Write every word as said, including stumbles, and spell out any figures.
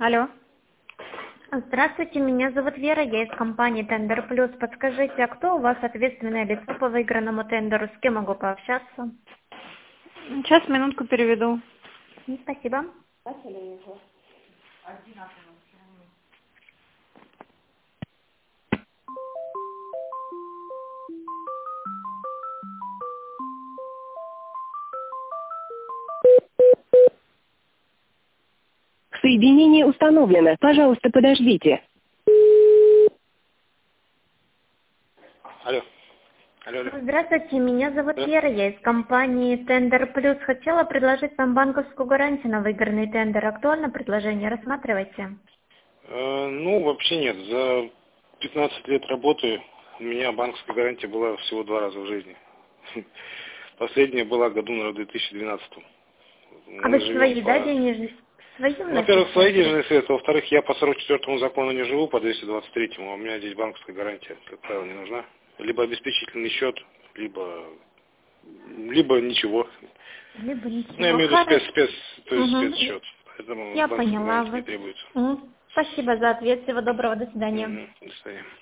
Алло. Здравствуйте, меня зовут Вера, я из компании Тендер Плюс. Подскажите, а кто у вас ответственное лицо по выигранному тендеру? С кем могу пообщаться? Сейчас, минутку переведу. М, Спасибо. Соединение установлено. Пожалуйста, подождите. Алло. Алло, алло. Здравствуйте, меня зовут Да. Вера, я из компании Тендер Плюс. Хотела предложить вам банковскую гарантию на выигранный тендер. Актуально предложение? Рассматривайте. Э, ну, вообще нет. За пятнадцать лет работы у меня банковская гарантия была всего два раза в жизни. Последняя была году, наверное, в две тысячи двенадцатом. А Мы вы живем свои, да, по... денежные? Свои Во-первых, вносите? свои денежные средства. Во-вторых, я по сорок четвёртому закону не живу, по двести двадцать третьему. А у меня здесь банковская гарантия, как правило, не нужна. Либо обеспечительный счет, либо... либо ничего. Либо Ну, я ничего. имею в виду спец, Хорошо. спец, то есть Мгм. спецсчет. Поэтому Я банковская поняла гарантия не вас. требуется. Мгм. Спасибо за ответ. Всего доброго. До свидания. Мгм. До свидания.